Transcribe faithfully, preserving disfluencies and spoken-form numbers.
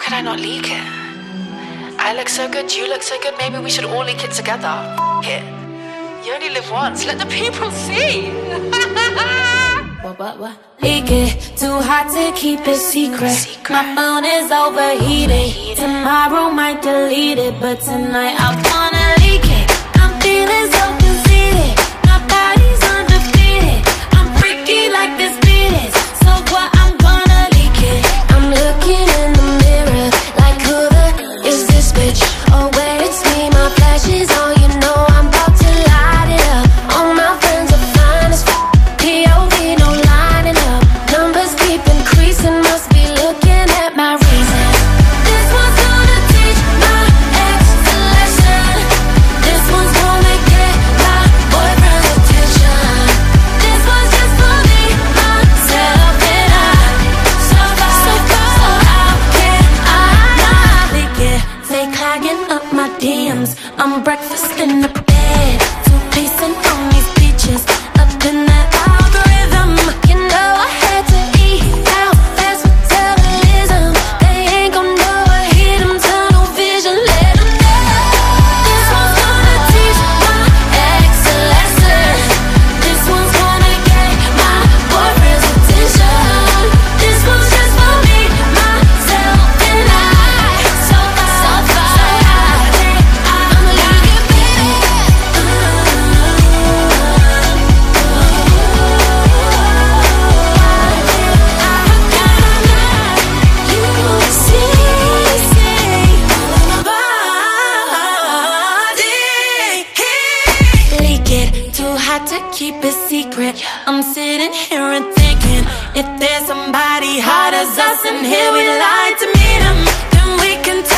could I not leak it? I look so good, you look so good, maybe we should all leak it together. F it. You only live once, let the people see. What, what, what? Leak it, too hot to keep it secret. secret. My phone is overheated. Tomorrow might delete it, but tonight I wanna leak it. I'm feeling so conceited. My body's undefeated. I'm freaky like this beat is. So what, I'm gonna leak it. I'm looking in the mirror like who the is this bitch? Oh wait, it's me, my flash is on. You know I'm about to light it up. All my friends are fine as f***. P O V, no lining up. Numbers keep increasing, must be looking at my reason. This one's gonna teach my ex a lesson. This one's gonna get my boyfriend's attention. This one's just for me, myself, and I. So far, so far, so how can I not leak it? Fake clogging up my D Ms. I'm breakfast in the bed, two-piecing on these beaches. Up in that algorithm, you know I had to eat out fast metabolism. They ain't gon' know I hit 'em, tunnel vision, let 'em know. This one's gonna teach my ex a lesson. This one's gonna get my boyfriend's attention. This one's just for me, myself, and I. So far, so far, so how can I leave it, baby? Leak it, too hot to keep it secret. I'm sitting here and thinking, if there's somebody hot as us in here, we'd like to meet 'em, then we can talk.